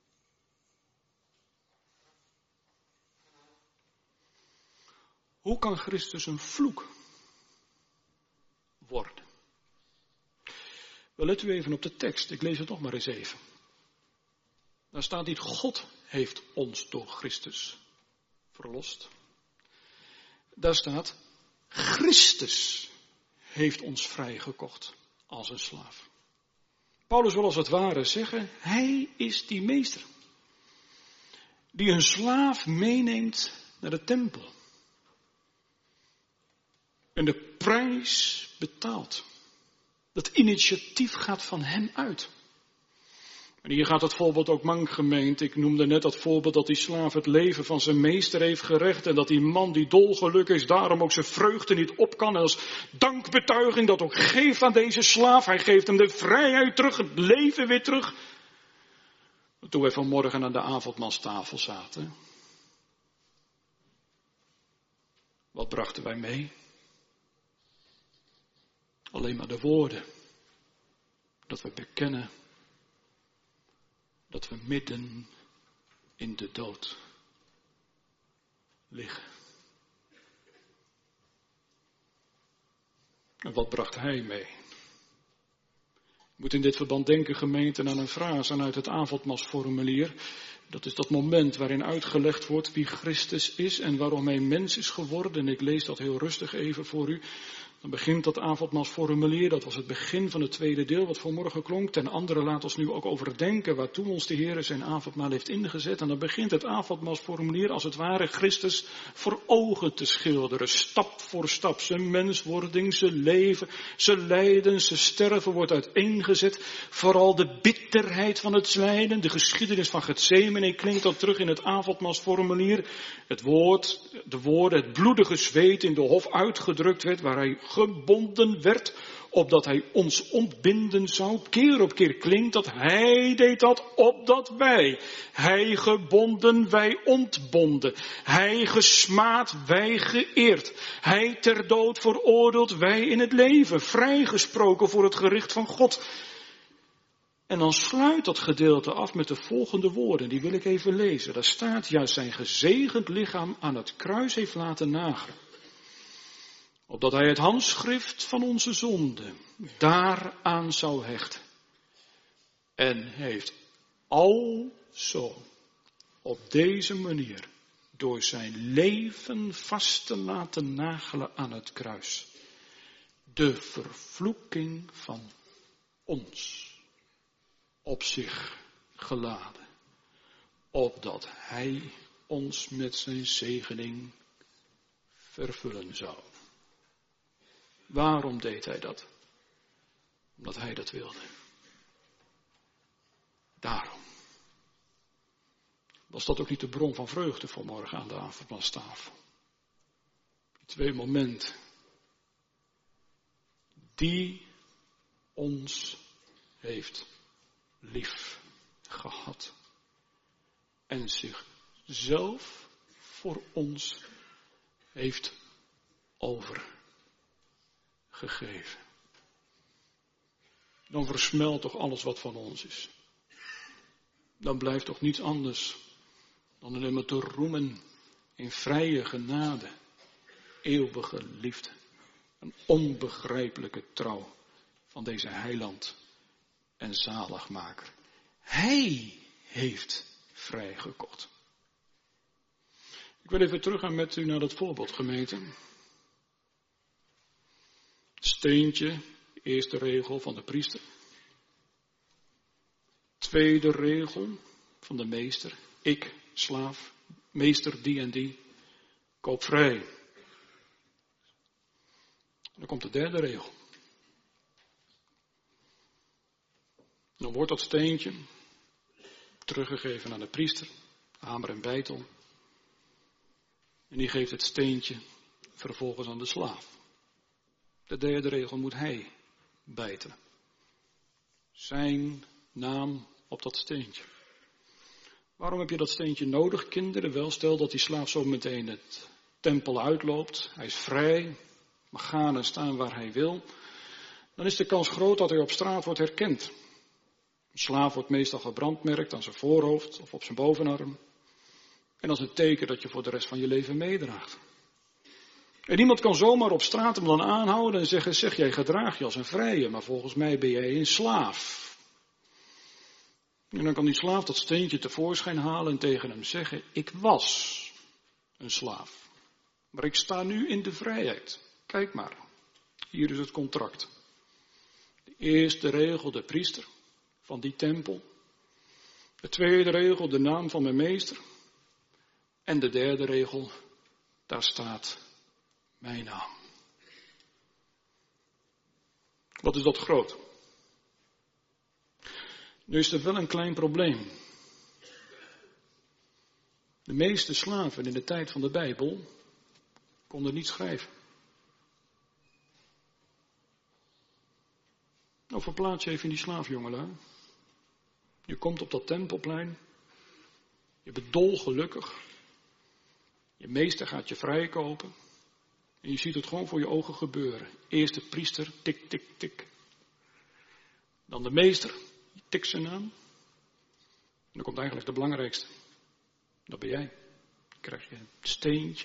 Hoe kan Christus een vloek worden? Wel, let u even op de tekst. Ik lees het nog maar eens even. Daar staat niet: God heeft ons door Christus verlost. Daar staat: Christus heeft ons vrijgekocht als een slaaf. Paulus wil als het ware zeggen: hij is die meester die een slaaf meeneemt naar de tempel. En de prijs betaalt. Dat initiatief gaat van hem uit. En hier gaat het voorbeeld ook mank gemeend. Ik noemde net dat voorbeeld dat die slaaf het leven van zijn meester heeft gerecht. En dat die man die dolgelukkig is daarom ook zijn vreugde niet op kan. En als dankbetuiging dat ook geeft aan deze slaaf. Hij geeft hem de vrijheid terug, het leven weer terug. Toen wij vanmorgen aan de avondmaalstafel zaten. Wat brachten wij mee? Alleen maar de woorden. Dat we bekennen dat we midden in de dood liggen. En wat bracht hij mee? Ik moet in dit verband denken, gemeente, aan een frase uit het avondmaalsformulier. Dat is dat moment waarin uitgelegd wordt wie Christus is en waarom hij mens is geworden. En ik lees dat heel rustig even voor u. Dan begint dat avondmaalsformulier, dat was het begin van het tweede deel wat vanmorgen klonk. Ten andere laat ons nu ook overdenken waartoe ons de Heer zijn avondmaal heeft ingezet. En dan begint het avondmaalsformulier als het ware Christus voor ogen te schilderen. Stap voor stap, zijn menswording, zijn leven, zijn lijden, zijn sterven wordt uiteengezet. Vooral de bitterheid van het lijden, de geschiedenis van Getsemane klinkt dan terug in het avondmaalsformulier. Het woord, de woorden, het bloedige zweet in de hof uitgedrukt werd waar hij gebonden werd, opdat hij ons ontbinden zou. Keer op keer klinkt dat hij deed dat, opdat wij. Hij gebonden, wij ontbonden. Hij gesmaad, wij geëerd. Hij ter dood veroordeeld, wij in het leven. Vrijgesproken voor het gericht van God. En dan sluit dat gedeelte af met de volgende woorden, die wil ik even lezen. Daar staat: juist zijn gezegend lichaam aan het kruis heeft laten nagelen. Opdat hij het handschrift van onze zonde daaraan zou hechten. En heeft alzo op deze manier door zijn leven vast te laten nagelen aan het kruis de vervloeking van ons op zich geladen. Opdat hij ons met zijn zegening vervullen zou. Waarom deed hij dat? Omdat hij dat wilde. Daarom. Was dat ook niet de bron van vreugde vanmorgen aan de avondmaalstafel? Die twee momenten. Die ons heeft lief gehad. En zichzelf voor ons heeft overgegeven. Dan versmelt toch alles wat van ons is. Dan blijft toch niets anders dan alleen maar te roemen in vrije genade, eeuwige liefde, een onbegrijpelijke trouw van deze heiland en zaligmaker. Hij heeft vrijgekocht. Ik wil even teruggaan met u naar dat voorbeeld, gemeente. Het steentje, eerste regel van de priester. Tweede regel van de meester. Ik, slaaf, meester die en die, koop vrij. Dan komt de derde regel. Dan wordt dat steentje teruggegeven aan de priester, hamer en beitel. En die geeft het steentje vervolgens aan de slaaf. De derde regel moet hij bijten. Zijn naam op dat steentje. Waarom heb je dat steentje nodig, kinderen? Wel, stel dat die slaaf zo meteen het tempel uitloopt. Hij is vrij, mag gaan en staan waar hij wil. Dan is de kans groot dat hij op straat wordt herkend. Een slaaf wordt meestal gebrandmerkt aan zijn voorhoofd of op zijn bovenarm. En dat is een teken dat je voor de rest van je leven meedraagt. En niemand kan zomaar op straat hem dan aanhouden en zeggen, zeg jij gedraag je als een vrije, maar volgens mij ben jij een slaaf. En dan kan die slaaf dat steentje tevoorschijn halen en tegen hem zeggen, ik was een slaaf. Maar ik sta nu in de vrijheid. Kijk maar, hier is het contract. De eerste regel, de priester van die tempel. De tweede regel, de naam van mijn meester. En de derde regel, daar staat mijn naam. Wat is dat groot? Nu is er wel een klein probleem. De meeste slaven in de tijd van de Bijbel konden niet schrijven. Nou, verplaats je even in die slaaf, jongelui. Je komt op dat tempelplein. Je bent dolgelukkig. Je meester gaat je vrijkopen. En je ziet het gewoon voor je ogen gebeuren. Eerst de priester, tik, tik, tik. Dan de meester, tik zijn naam. En dan komt eigenlijk de belangrijkste. Dat ben jij. Dan krijg je het steentje.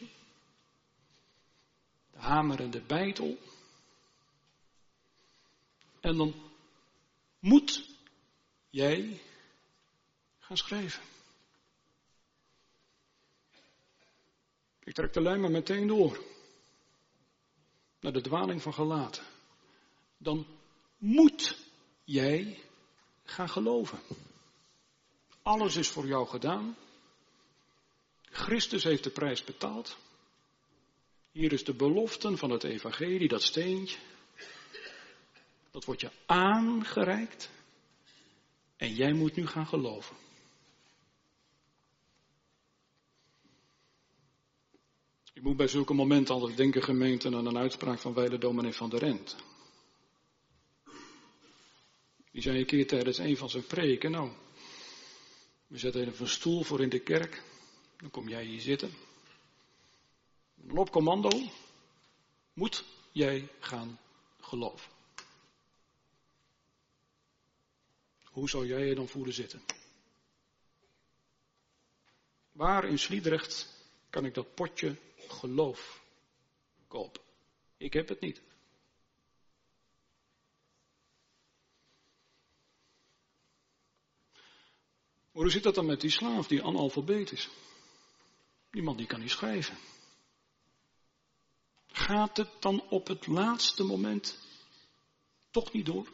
De hamer en de beitel. En dan moet jij gaan schrijven. Ik trek de lijn maar meteen door. Naar de dwaling van Galaten. Dan moet jij gaan geloven. Alles is voor jou gedaan. Christus heeft de prijs betaald. Hier is de belofte van het evangelie, dat steentje. Dat wordt je aangereikt. En jij moet nu gaan geloven. Ik moet bij zulke momenten altijd denken, gemeente, aan een uitspraak van wijle dominee van der Rent. Die zei een keer tijdens een van zijn preken, nou, we zetten even een stoel voor in de kerk. Dan kom jij hier zitten. En op commando moet jij gaan geloven. Hoe zou jij je dan voelen zitten? Waar in Sliedrecht kan ik dat potje geloof kopen? Ik heb het niet. Maar hoe zit dat dan met die slaaf die analfabeet is? Die man die kan niet schrijven. Gaat het dan op het laatste moment toch niet door?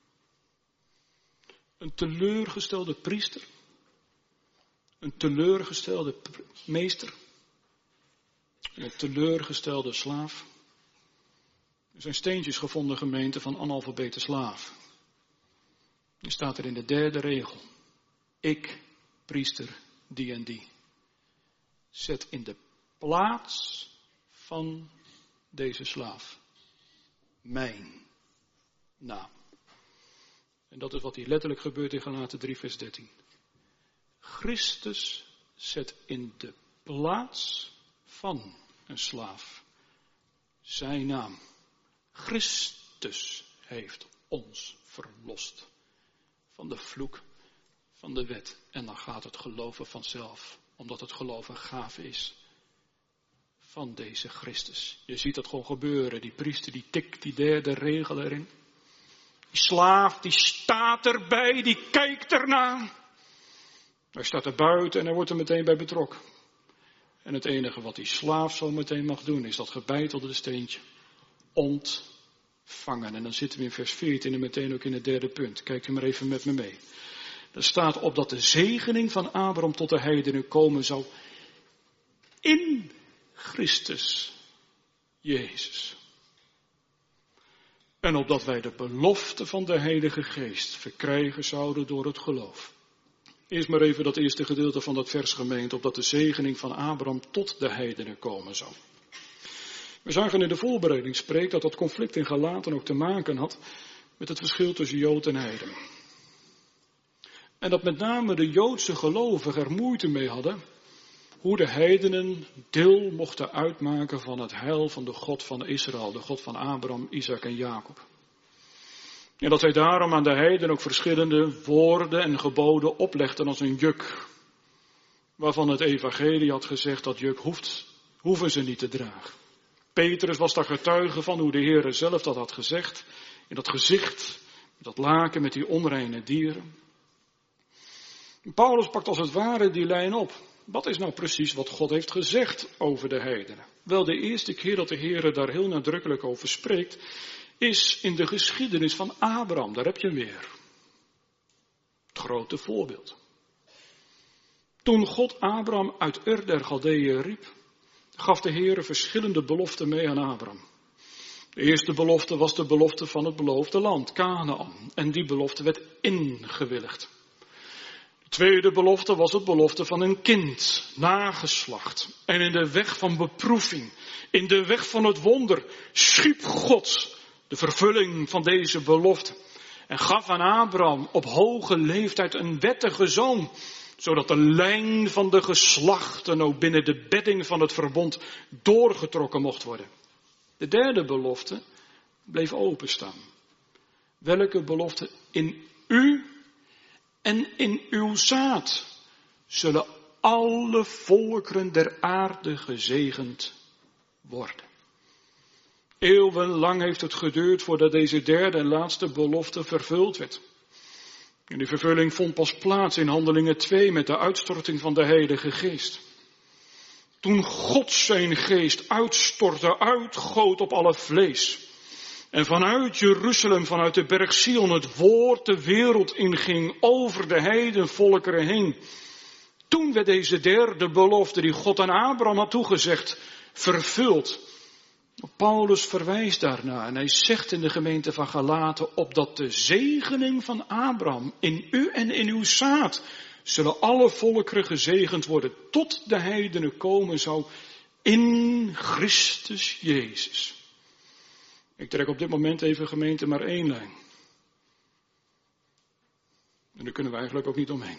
Een teleurgestelde priester. Een teleurgestelde meester. Een teleurgestelde slaaf. Er zijn steentjes gevonden, gemeente, van analfabete slaaf. Er staat er in de derde regel. Ik, priester, die en die. Zet in de plaats van deze slaaf mijn naam. En dat is wat hier letterlijk gebeurt in Galaten drie vers dertien. Christus zet in de plaats van een slaaf zijn naam. Christus heeft ons verlost van de vloek van de wet. En dan gaat het geloven vanzelf, omdat het geloven gave is van deze Christus. Je ziet dat gewoon gebeuren. Die priester die tikt die derde regel erin. Die slaaf die staat erbij, die kijkt ernaar. Hij staat er buiten en hij wordt er meteen bij betrokken. En het enige wat die slaaf zo meteen mag doen is dat gebeitelde steentje ontvangen. En dan zitten we in vers veertien en meteen ook in het derde punt. Kijkt u maar even met me mee. Er staat op dat de zegening van Abraham tot de heidenen komen zou in Christus Jezus. En opdat wij de belofte van de Heilige Geest verkrijgen zouden door het geloof. Eerst maar even dat eerste gedeelte van dat vers gemeend, opdat de zegening van Abraham tot de heidenen komen zou. We zagen in de voorbereiding spreek dat dat conflict in Galaten ook te maken had met het verschil tussen Jood en heiden. En dat met name de Joodse gelovigen er moeite mee hadden hoe de heidenen deel mochten uitmaken van het heil van de God van Israël, de God van Abraham, Isaac en Jacob. En dat hij daarom aan de heidenen ook verschillende woorden en geboden oplegden als een juk. Waarvan het evangelie had gezegd dat juk hoeft, hoeven ze niet te dragen. Petrus was daar getuige van hoe de Heer zelf dat had gezegd. In dat gezicht, dat laken met die onreine dieren. Paulus pakt als het ware die lijn op. Wat is nou precies wat God heeft gezegd over de heidenen? Wel, de eerste keer dat de Heer daar heel nadrukkelijk over spreekt, is in de geschiedenis van Abraham. Daar heb je hem weer. Het grote voorbeeld. Toen God Abraham uit Ur der Galdeeën riep, gaf de Heer verschillende beloften mee aan Abraham. De eerste belofte was de belofte van het beloofde land, Kanaan. En die belofte werd ingewilligd. De tweede belofte was het belofte van een kind, nageslacht. En in de weg van beproeving, in de weg van het wonder, schiep God de vervulling van deze belofte. En gaf aan Abraham op hoge leeftijd een wettige zoon, zodat de lijn van de geslachten ook binnen de bedding van het verbond doorgetrokken mocht worden. De derde belofte bleef openstaan. Welke belofte? In u en in uw zaad zullen alle volkeren der aarde gezegend worden. Eeuwenlang heeft het geduurd voordat deze derde en laatste belofte vervuld werd. En die vervulling vond pas plaats in Handelingen twee met de uitstorting van de Heilige Geest. Toen God zijn geest uitstortte, uitgoot op alle vlees. En vanuit Jeruzalem, vanuit de berg Sion, het woord de wereld inging over de heidenvolkeren heen. Toen werd deze derde belofte die God aan Abraham had toegezegd, vervuld. Paulus verwijst daarna en hij zegt in de gemeente van Galaten, opdat de zegening van Abraham in u en in uw zaad zullen alle volkeren gezegend worden, tot de heidenen komen zou in Christus Jezus. Ik trek op dit moment even gemeente maar één lijn. En daar kunnen we eigenlijk ook niet omheen.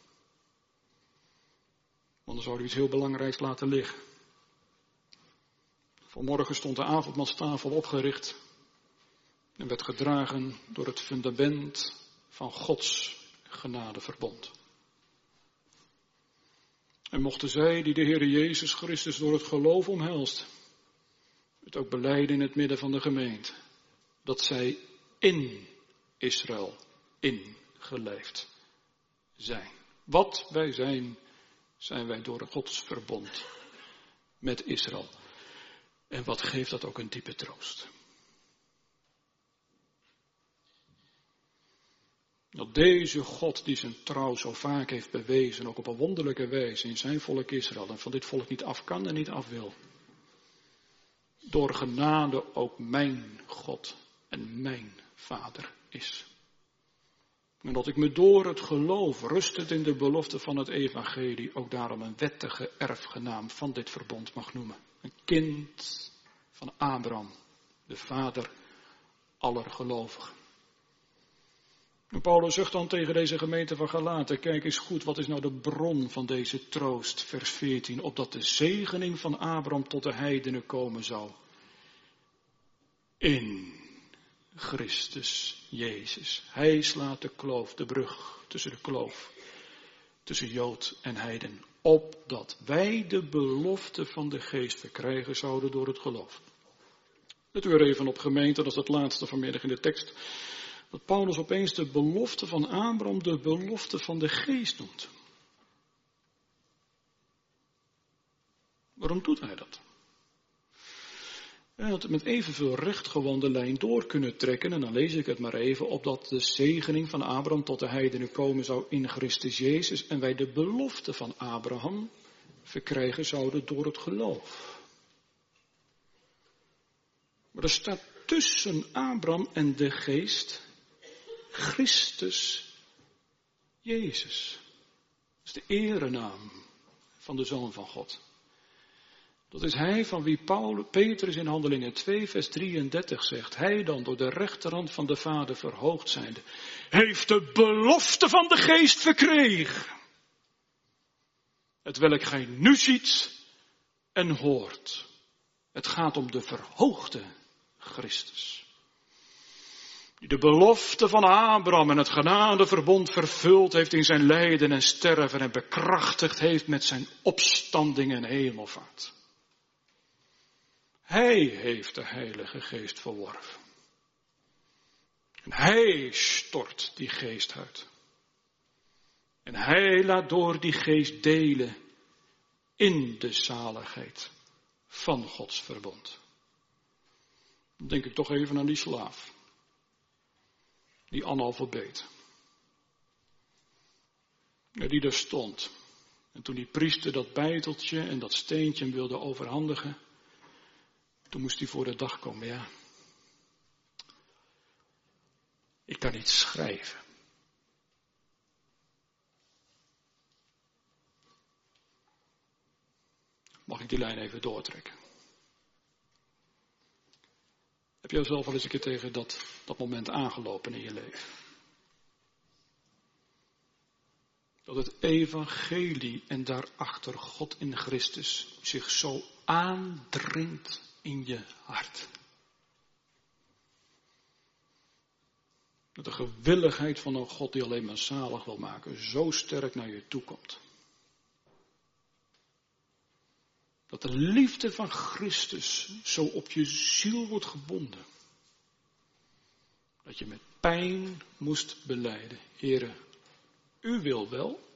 Want dan zouden we iets heel belangrijks laten liggen. Vanmorgen stond de avondmaalstafel opgericht en werd gedragen door het fundament van Gods genadeverbond. En mochten zij die de Heer Jezus Christus door het geloof omhelst, het ook belijden in het midden van de gemeente, dat zij in Israël ingelijfd zijn. Wat wij zijn, zijn wij door Gods verbond met Israël. En wat geeft dat ook een diepe troost. Dat deze God die zijn trouw zo vaak heeft bewezen, ook op een wonderlijke wijze in zijn volk Israël, en van dit volk niet af kan en niet af wil, door genade ook mijn God en mijn Vader is. En dat ik me door het geloof, rustend in de belofte van het evangelie, ook daarom een wettige erfgenaam van dit verbond mag noemen. Een kind van Abraham, de vader aller gelovigen. En Paulus zegt dan tegen deze gemeente van Galaten, kijk eens goed, wat is nou de bron van deze troost, vers veertien, opdat de zegening van Abraham tot de heidenen komen zou. In Christus Jezus. Hij slaat de kloof, de brug tussen de kloof, tussen Jood en heiden, opdat wij de belofte van de geest verkrijgen zouden door het geloof. Let u er even op, gemeente, dat is het laatste vanmiddag in de tekst, dat Paulus opeens de belofte van Abraham de belofte van de geest noemt. Waarom doet hij dat? Hij had het met evenveel rechtgewande lijn door kunnen trekken, en dan lees ik het maar even, opdat de zegening van Abraham tot de heidenen komen zou in Christus Jezus, en wij de belofte van Abraham verkrijgen zouden door het geloof. Maar er staat tussen Abraham en de geest Christus Jezus. Dat is de erenaam van de Zoon van God. Dat is hij van wie Paul, Petrus in Handelingen twee vers drieëndertig zegt. Hij dan door de rechterhand van de Vader verhoogd zijnde, heeft de belofte van de geest verkregen. Hetwelk gij nu ziet en hoort. Het gaat om de verhoogde Christus. Die de belofte van Abraham en het genadeverbond vervuld heeft in zijn lijden en sterven en bekrachtigd heeft met zijn opstanding en hemelvaart. Hij heeft de Heilige Geest verworven. En hij stort die geest uit. En hij laat door die geest delen in de zaligheid van Gods verbond. Dan denk ik toch even aan die slaaf. Die analfabeet. Die daar stond. En toen die priester dat bijteltje en dat steentje hem wilde overhandigen, toen moest hij voor de dag komen, ja. Ik kan niet schrijven. Mag ik die lijn even doortrekken? Heb jij zelf al eens een keer tegen dat, dat moment aangelopen in je leven? Dat het evangelie en daarachter God in Christus zich zo aandringt in je hart. Dat de gewilligheid van een God die alleen maar zalig wil maken, zo sterk naar je toe komt. Dat de liefde van Christus zo op je ziel wordt gebonden. Dat je met pijn moest belijden. Heere, u wil wel.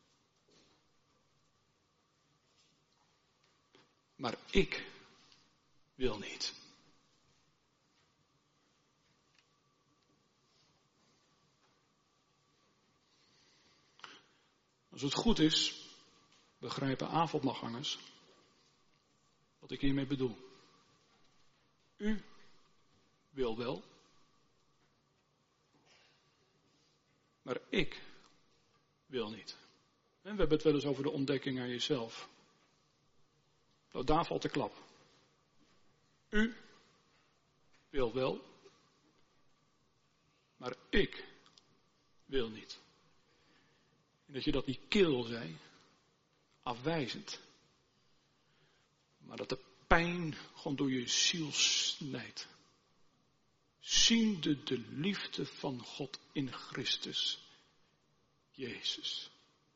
Maar ik wil niet. Als het goed is, begrijpen avondmachtgangers wat ik hiermee bedoel. U wil wel, maar ik wil niet. En we hebben het wel eens over de ontdekking aan jezelf. Nou, daar valt de klap. U wil wel, maar ik wil niet. En dat je dat niet kil zei, afwijzend. Maar dat de pijn gewoon door je ziel snijdt. Ziende de liefde van God in Christus Jezus.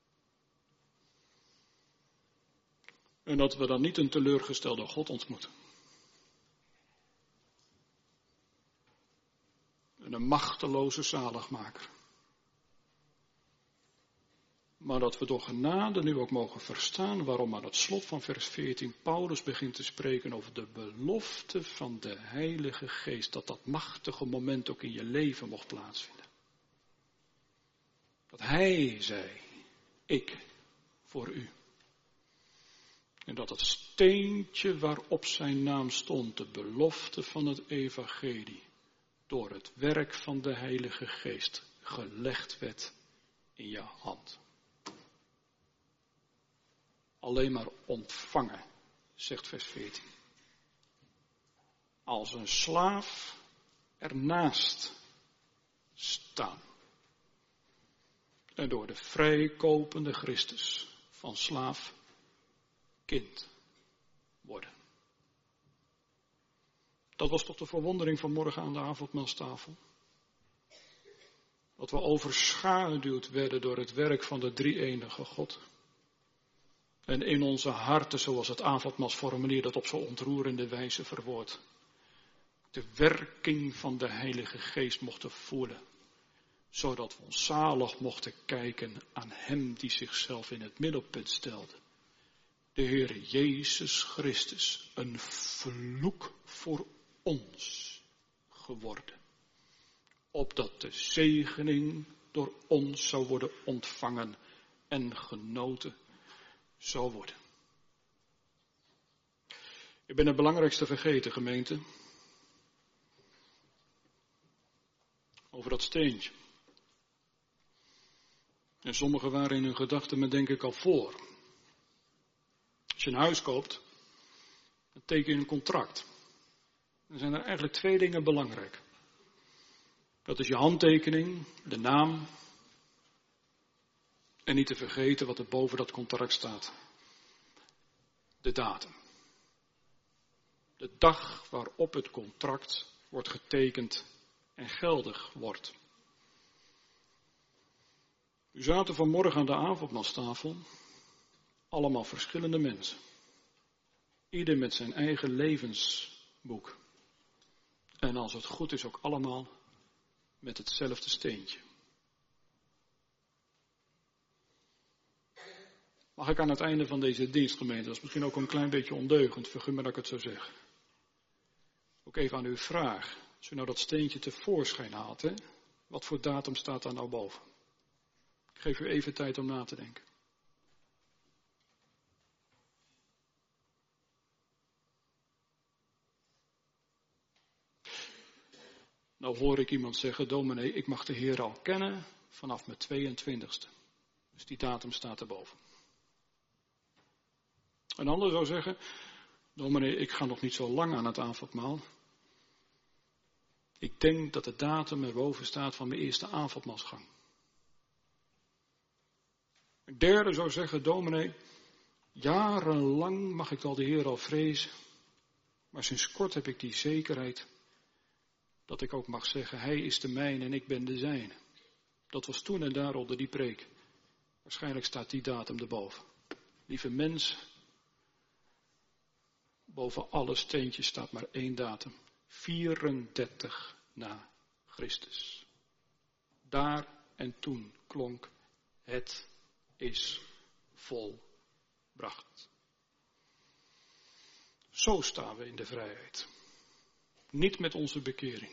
En dat we dan niet een teleurgestelde God ontmoeten. En een machteloze zaligmaker. Maar dat we door genade nu ook mogen verstaan waarom aan het slot van vers veertien Paulus begint te spreken over de belofte van de Heilige Geest. Dat dat machtige moment ook in je leven mocht plaatsvinden. Dat hij zei, ik voor u. En dat het steentje waarop zijn naam stond, de belofte van het evangelie, door het werk van de Heilige Geest gelegd werd in je hand. Alleen maar ontvangen, zegt vers veertien. Als een slaaf ernaast staan. En door de vrijkopende Christus van slaaf kind worden. Dat was toch de verwondering van morgen aan de avondmaalstafel. Dat we overschaduwd werden door het werk van de drie-enige God. En in onze harten, zoals het avondmaalsformulier dat op zo'n ontroerende wijze verwoordt, de werking van de Heilige Geest mochten voelen. Zodat we ons zalig mochten kijken aan Hem die zichzelf in het middelpunt stelde. De Heer Jezus Christus, een vloek voor ons geworden. Opdat de zegening door ons zou worden ontvangen en genoten zou worden. Ik ben het belangrijkste vergeten, gemeente. Over dat steentje. En sommigen waren in hun gedachten me denk ik al voor. Als je een huis koopt, dan teken je een contract. Dan zijn er eigenlijk twee dingen belangrijk. Dat is je handtekening, de naam. En niet te vergeten wat er boven dat contract staat. De datum. De dag waarop het contract wordt getekend en geldig wordt. U zaten vanmorgen aan de avondmaalstafel. Allemaal verschillende mensen. Ieder met zijn eigen levensboek. En als het goed is ook allemaal met hetzelfde steentje. Mag ik aan het einde van deze dienstgemeente, dat is misschien ook een klein beetje ondeugend, vergun me dat ik het zo zeg. Ook even aan u vraag, als u nou dat steentje tevoorschijn haalt, hè, wat voor datum staat daar nou boven? Ik geef u even tijd om na te denken. Nou hoor ik iemand zeggen, dominee, ik mag de Heer al kennen vanaf mijn tweeëntwintigste. Dus die datum staat erboven. Een ander zou zeggen, dominee, ik ga nog niet zo lang aan het avondmaal. Ik denk dat de datum erboven staat van mijn eerste avondmaalsgang. Een derde zou zeggen, dominee, jarenlang mag ik al de Heer al vrezen. Maar sinds kort heb ik die zekerheid dat ik ook mag zeggen, Hij is de mijne en ik ben de zijne. Dat was toen en daar onder die preek. Waarschijnlijk staat die datum erboven. Lieve mens, boven alle steentjes staat maar één datum. vierendertig na Christus. Daar en toen klonk, het is volbracht. Zo staan we in de vrijheid. Niet met onze bekering.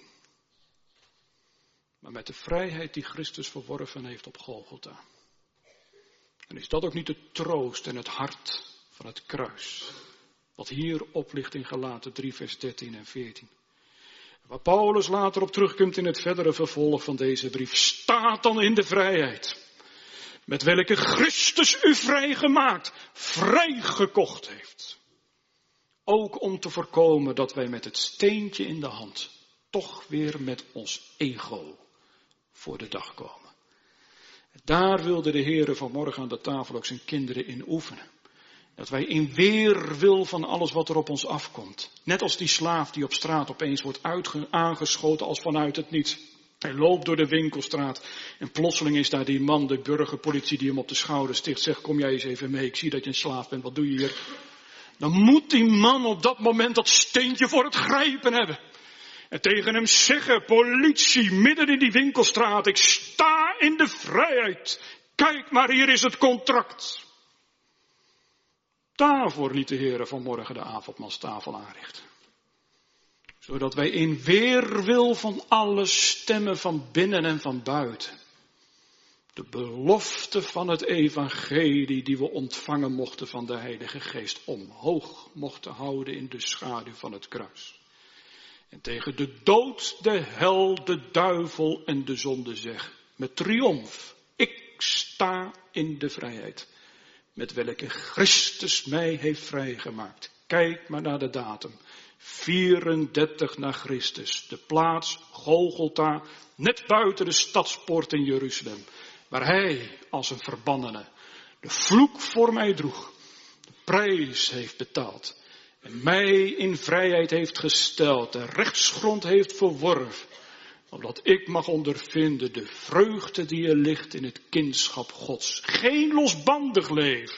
Maar met de vrijheid die Christus verworven heeft op Golgotha. En is dat ook niet de troost en het hart van het kruis. Wat hier oplicht in Galaten drie vers dertien en veertien. Waar Paulus later op terugkomt in het verdere vervolg van deze brief. Staat dan in de vrijheid. Met welke Christus u vrijgemaakt, vrijgekocht heeft. Ook om te voorkomen dat wij met het steentje in de hand toch weer met ons ego voor de dag komen. Daar wilde de Heere vanmorgen aan de tafel ook zijn kinderen in oefenen. Dat wij in weerwil van alles wat er op ons afkomt. Net als die slaaf die op straat opeens wordt uitge- aangeschoten als vanuit het niets. Hij loopt door de winkelstraat en plotseling is daar die man, de burgerpolitie die hem op de schouder sticht. Zegt, kom jij eens even mee, ik zie dat je een slaaf bent, wat doe je hier? Dan moet die man op dat moment dat steentje voor het grijpen hebben. En tegen hem zeggen, politie, midden in die winkelstraat, ik sta in de vrijheid. Kijk maar, hier is het contract. Daarvoor liet de Heer vanmorgen de avondmaalstafel aanrichten. Zodat wij in weerwil van alle stemmen van binnen en van buiten. De belofte van het evangelie die we ontvangen mochten van de Heilige Geest omhoog mochten houden in de schaduw van het kruis. En tegen de dood, de hel, de duivel en de zonde zeggen. met triomf. Ik sta in de vrijheid, met welke Christus mij heeft vrijgemaakt. Kijk maar naar de datum. vierendertig na Christus. De plaats Golgotha, net buiten de stadspoort in Jeruzalem. Waar hij als een verbannene de vloek voor mij droeg. De prijs heeft betaald. En mij in vrijheid heeft gesteld. De rechtsgrond heeft verworven. Opdat ik mag ondervinden de vreugde die er ligt in het kindschap Gods. Geen losbandig leven.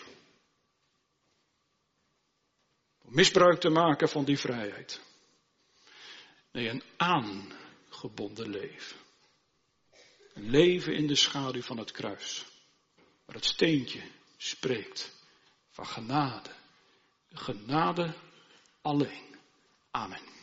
Om misbruik te maken van die vrijheid. Nee, een aangebonden leven. Een leven in de schaduw van het kruis. Waar het steentje spreekt van genade. Genade alleen. Amen.